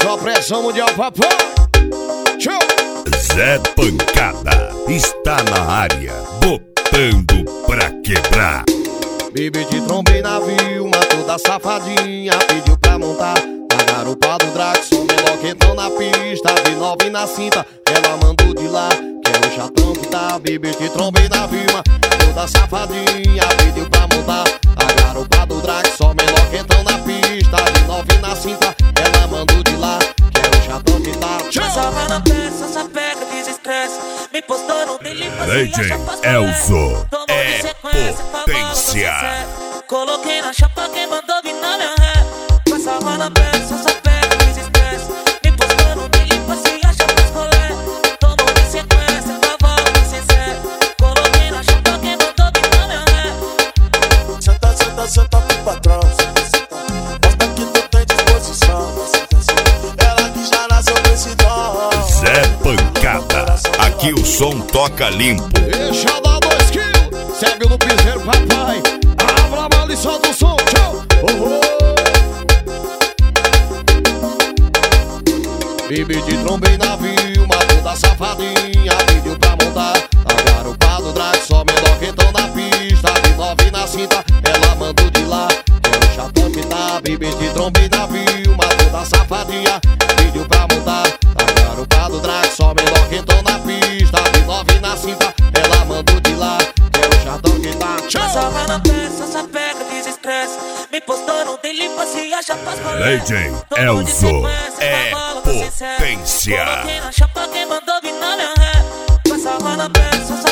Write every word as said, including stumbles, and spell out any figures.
só pressão mundial, papai. Tchau. Zé Pancada está na área, botando pra quebrar. Bibi te trombei na Vilma, toda safadinha, pediu pra montar na garupa do Drax, só meloquentão na pista, de nove na cinta, ela mandou de lá, que é o chatão que tá. Bibi te trombei na Vilma, toda safadinha, pediu pra montar na garupa do Drax, só meloquentão na pista, de nove na cinta, ela mandou de lá, que é o chatão que tá. Só vai na peça, só pega, desestressa. Me postou no dele, Legend Elzo é potência. Coloquei na chapa quem mandou vir na minha ré. Passa vai na peça, só pega, desestressa. Me postou no dele, se acha mais colé. Tomou de sequência, cavalo sem sé. Coloquei na chapa quem mandou vir na minha ré. Senta, senta, senta pro patrão. Mostra que tu tem disposição. Ela que já nasceu com esse dom. Zé Pancada, aqui o som toca limpo. Deixa dar dois quilos, segue no piseiro, papai. Abra a bala e solta o som, tchau. Oh, oh. Bibi te trombei na Vilma, toda safadinha, pediu pra montar a garupa do Drax, só meloquentão na pista, de nove na cinta, ela mandou de lá, que é o chatão que tá. Bibi te trombei na Vilma, toda safadinha, pediu pra montar a garupa do Drax, só meloquentão na pista, de nove na cinta, ela mandou de lá, que é o chatão que tá. Só vai na peça, só pega, desestressa. Me postou no dele, se acha faz colé. Legend Elzo é potência. Coloquei na chapa quem mandou vir na minha ré. Passava na peça, só